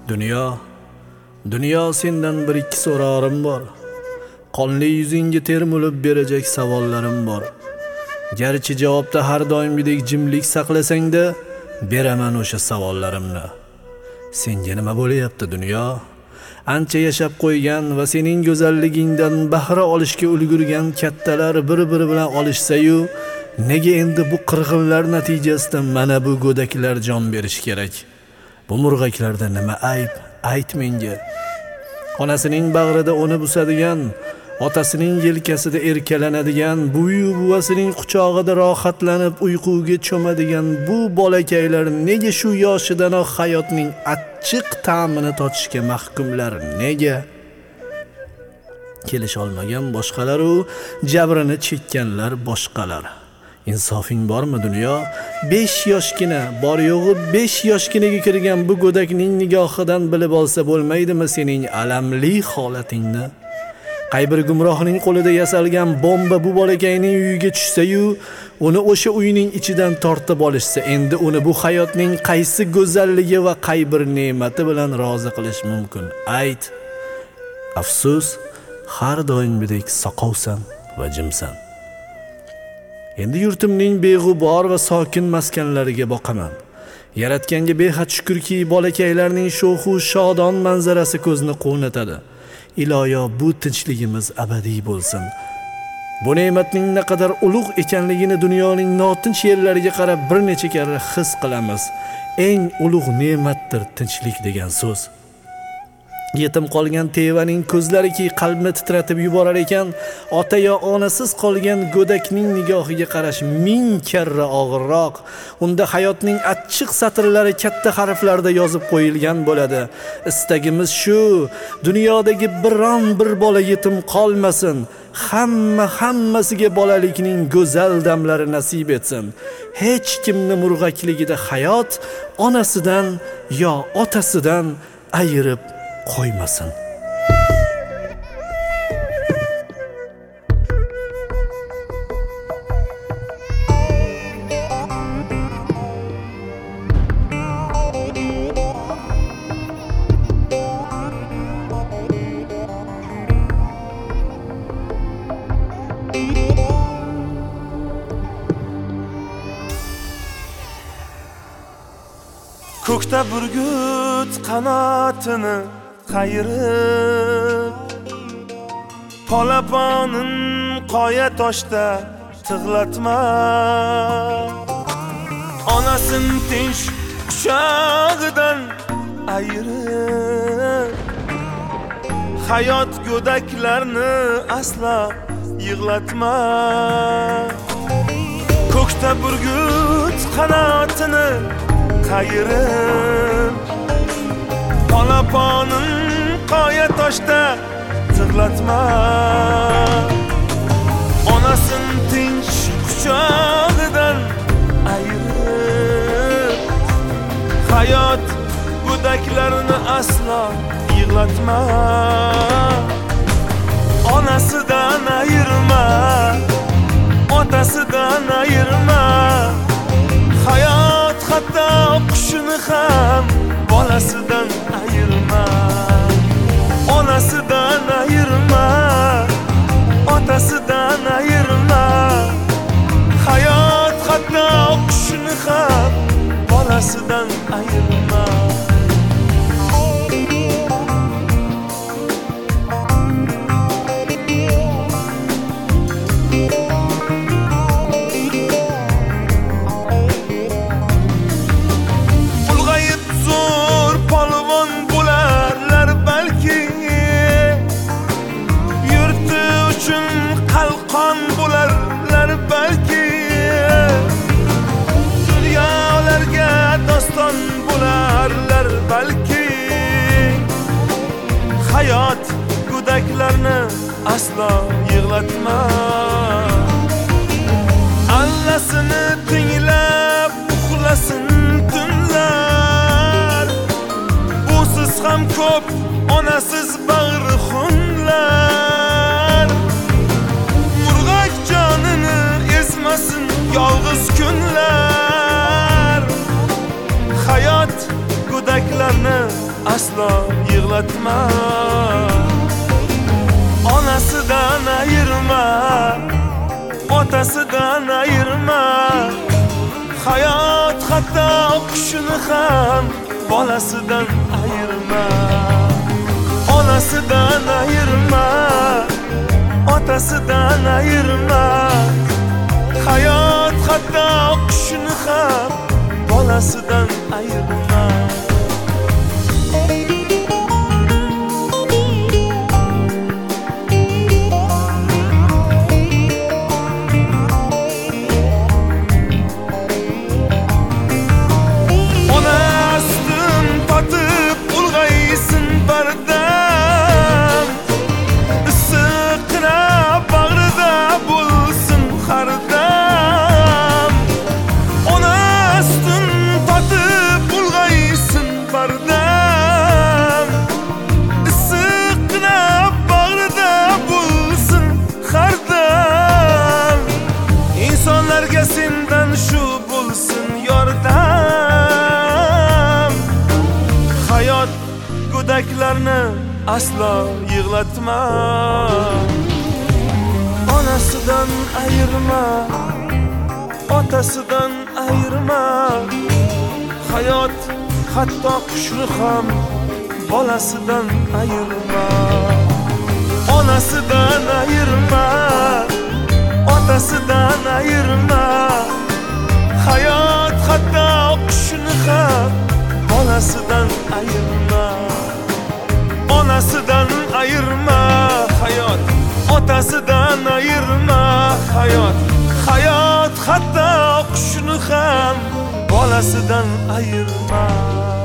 Dunyo sendan bir ikki so'rorim bor. Qonli yuzingga termulib berajak savollarim bor. Garchi javobda har doimgidek jimlik saqlasang-da, beraman o'sha savollarimni. Senga nima bo'layapti dunyo? Ancha yashab qo'ygan va sening go'zalligingdan bahra olishga ulgurgan kattalar bir-biri bilan olishsa-yu, nega endi bu qirg'inlar natijasida mana bu go'daklar jon berish kerak? Bu murg'aklarda nima ayb? Ayt menga. Onasining bag'rida uni busadigan, otasining yelkasida erkalanadigan, buvi buvasining quchog'ida rohatlanib uyquga cho'madigan bu bolakaylar nega shu yoshidanoq hayotning achchiq ta'mini totishga mahkumlar? Nega? Kelish olmagan boshqalar u, jabrini chekkanlar boshqalar. Insofing bormi dunyo? 5 yoshgina, bor yo'g'i 5 yoshginaga kirgan bu go'dakning nigohidan bilib olsa bo'lmaydimi sening alamli holatingni? Qaybir gumrohning qo'lida yasalgan bomba bu bolakayning uyiga tushsa-yu, uni o'sha uyning ichidan tortib olishsa, endi uni bu hayotning qaysi go'zalligi va qaybir ne'mati bilan rozi qilish mumkin? Ayt. Afsus, har doimgidek soqovsan va jimsan. Endi yurtimning beg'ubor va sokin maskanlariga boqaman. Yaratganga behad shukrki, bolakaylarning sho'xu shodon manzarasi ko'zni quvnatadi. Iloyo bu tinchligimiz abadiy bo'lsin. Bu ne'matning naqadar ulug' ekanligini dunyoning notinch yerlariga qarab bir necha karra his qilamiz. Eng ulug' ne'matdir tinchlik degan so'z. Yetim qolgan tevaning ko'zlariki qalbni titratib yuborar ekan, ota yo onasiz qolgan go'dakning nigohiga qarash 1000 karra og'irroq. Unda hayotning achchiq satrlari katta harflarda yozib qo'yilgan bo'ladi. Istagimiz shu, dunyodagi biron bir bola yetim qolmasin. Hammasiga bolalikning go'zal damlari nasib etsin. Hech kimni murg'akligida hayot onasidan yo otasidan ayirib qo'ymasin. Ko'kda burgut qanotini qayirib, polaponin qoya toshda tig'latma. Onasin tinch quchog'idan ayirib, hayot go'daklarni asla yig'latma. Ko'kda burgut qanotini qayirib, polaponin qoya toshda tig'latma. Onasin tinch quchog'idan ayirib, hayot go'daklarini aslo yig'latma. Onasidan ayirma, otasidan ayirma. Hayot hatto qushini ham bolasidan ayirma. Onasidan ayirma, otasidan ayirma. Hayot hatto qushini ham bolasidan ayirma. Qalqon bo'larlar balki, dunyolarga doston bo'larlar balki. Hayot go'daklarni aslo yig'latma. Allasini tinglab uxlasin tunlar, busiz ham ko'p onasiz bag'ri xunlar. Murg'ak jonini ezmasin yolg'iz kunlar. Hayot go'daklarni aslo yig'latma. Onasidan ayirma, otasidan ayirma. Hayot hatto qushini ham bolasidan ayirma. Onasidan ayirma, otasidan ayirma. Hayot hatto qushini ham bolasidan ayirma. Sendan shu bo'lsin yordam. Hayot go'daklarni aslo yig'latma. Onasidan ayirma, otasidan ayirma. Hayot hatto qushni ham bolasidan ayirma. Onasidan ayirma, otasidan ayirma. Hayot hatto qushni ham bolasidan ayirma. Onasidan ayirma, hayot otasidan ayirma. Hayot hatto qushni ham bolasidan ayirma.